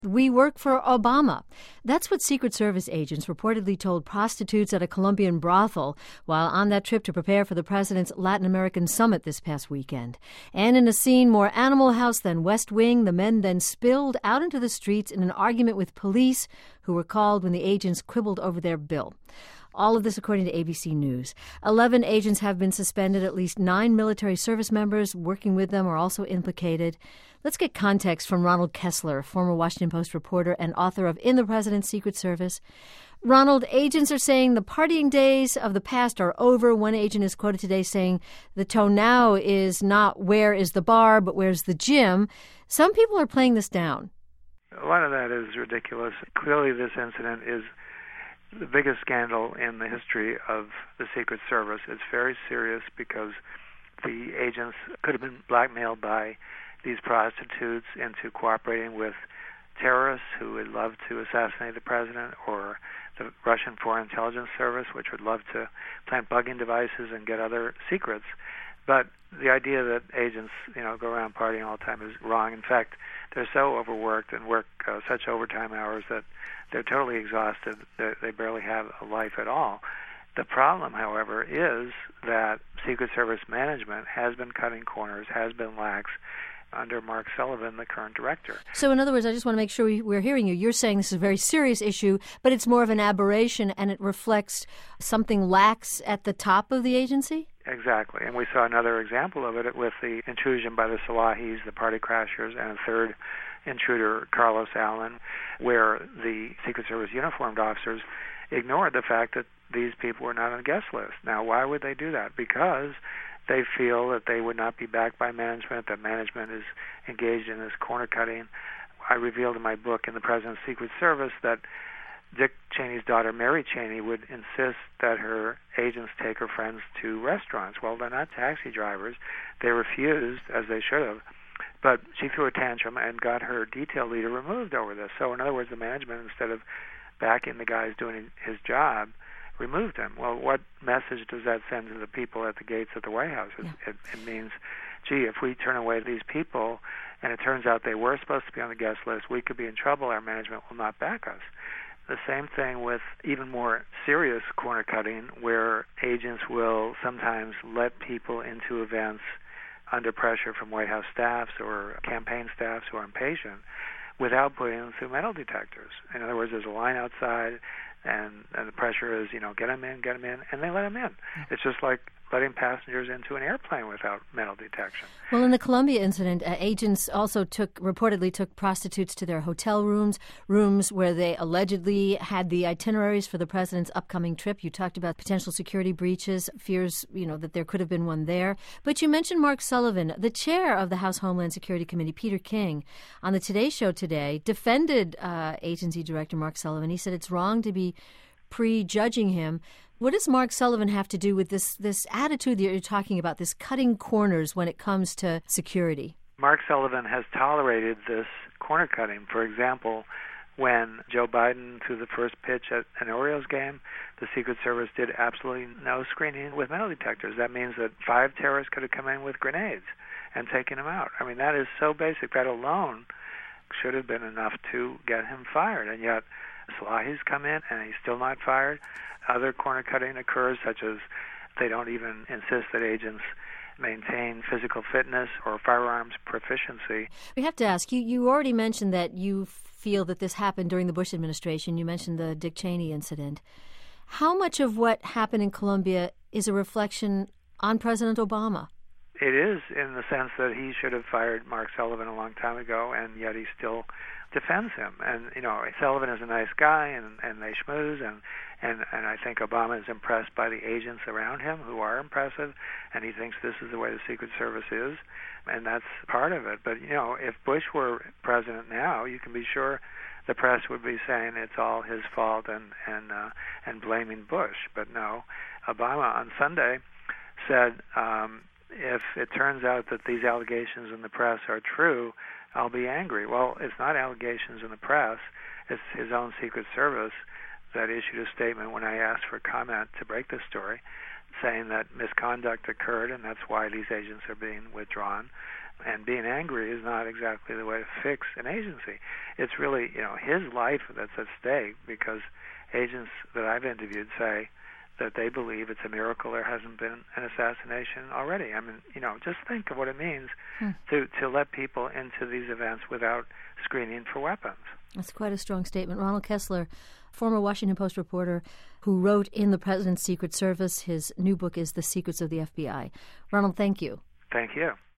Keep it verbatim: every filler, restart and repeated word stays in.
We work for Obama. That's what Secret Service agents reportedly told prostitutes at a Colombian brothel while on that trip to prepare for the president's Latin American summit this past weekend. And in a scene more Animal House than West Wing, the men then spilled out into the streets in an argument with police who were called when the agents quibbled over their bill. All of this according to A B C News. Eleven agents have been suspended. At least nine military service members working with them are also implicated. Let's get context from Ronald Kessler, former Washington Post reporter and author of In the President's Secret Service. Ronald, agents are saying the partying days of the past are over. One agent is quoted today saying the tone now is not where is the bar, but where's the gym. Some people are playing this down. A lot of that is ridiculous. Clearly this incident is the biggest scandal in the history of the Secret Service. It's very serious because the agents could have been blackmailed by these prostitutes into cooperating with terrorists who would love to assassinate the president, or the Russian Foreign Intelligence Service, which would love to plant bugging devices and get other secrets. But the idea that agents, you know, go around partying all the time is wrong. In fact, they're so overworked and work uh, such overtime hours that they're totally exhausted. They, they barely have a life at all. The problem, however, is that Secret Service management has been cutting corners, has been lax under Mark Sullivan, the current director. So in other words, I just want to make sure we, we're hearing you. You're saying this is a very serious issue, but it's more of an aberration and it reflects something lax at the top of the agency? Exactly. And we saw another example of it with the intrusion by the Salahis, the party crashers, and a third intruder, Carlos Allen, where the Secret Service uniformed officers ignored the fact that these people were not on the guest list. Now, why would they do that? Because they feel that they would not be backed by management, that management is engaged in this corner cutting. I revealed in my book, In the President's Secret Service, that Dick Cheney's daughter, Mary Cheney, would insist that her agents take her friends to restaurants. Well, they're not taxi drivers. They refused, as they should have. But she threw a tantrum and got her detail leader removed over this. So, in other words, the management, instead of backing the guys doing his job, removed him. Well, what message does that send to the people at the gates of the White House? It, Yeah. it, it means, gee, if we turn away these people and it turns out they were supposed to be on the guest list, we could be in trouble. Our management will not back us. The same thing with even more serious corner cutting, where agents will sometimes let people into events under pressure from White House staffs or campaign staffs who are impatient without putting them through metal detectors. In other words, there's a line outside, and, and the pressure is, you know, get them in, get them in, and they let them in. It's just like letting passengers into an airplane without metal detection. Well, in the Colombia incident, uh, agents also took reportedly took prostitutes to their hotel rooms, rooms where they allegedly had the itineraries for the president's upcoming trip. You talked about potential security breaches, fears, you know, that there could have been one there. But you mentioned Mark Sullivan, the chair of the House Homeland Security Committee, Peter King, on the Today Show today, defended uh, agency director Mark Sullivan. He said it's wrong to be prejudging him. What does Mark Sullivan have to do with this this attitude that you're talking about, this cutting corners when it comes to security? Mark Sullivan has tolerated this corner cutting. For example, when Joe Biden threw the first pitch at an Orioles game, the Secret Service did absolutely no screening with metal detectors. That means that five terrorists could have come in with grenades and taken him out. I mean, that is so basic. That alone should have been enough to get him fired. And yet, Salahi's come in and he's still not fired. Other corner cutting occurs, such as they don't even insist that agents maintain physical fitness or firearms proficiency. We have to ask, you, you already mentioned that you feel that this happened during the Bush administration. You mentioned the Dick Cheney incident. How much of what happened in Colombia is a reflection on President Obama? It is, in the sense that he should have fired Mark Sullivan a long time ago, and yet he still defends him. And, you know, Sullivan is a nice guy, and, and they schmooze, and, and, and I think Obama is impressed by the agents around him who are impressive, and he thinks this is the way the Secret Service is, and that's part of it. But, you know, if Bush were president now, you can be sure the press would be saying it's all his fault and, and, uh, and blaming Bush. But no, Obama on Sunday said, um, if it turns out that these allegations in the press are true, I'll be angry. Well, it's not allegations in the press. It's his own Secret Service that issued a statement when I asked for comment to break the story, saying that misconduct occurred, and that's why these agents are being withdrawn. And being angry is not exactly the way to fix an agency. It's really, you know, his life that's at stake, because agents that I've interviewed say that they believe it's a miracle there hasn't been an assassination already. I mean, you know, just think of what it means hmm. to, to let people into these events without screening for weapons. That's quite a strong statement. Ronald Kessler, former Washington Post reporter who wrote in the President's Secret Service. His new book is The Secrets of the F B I. Ronald, thank you. Thank you.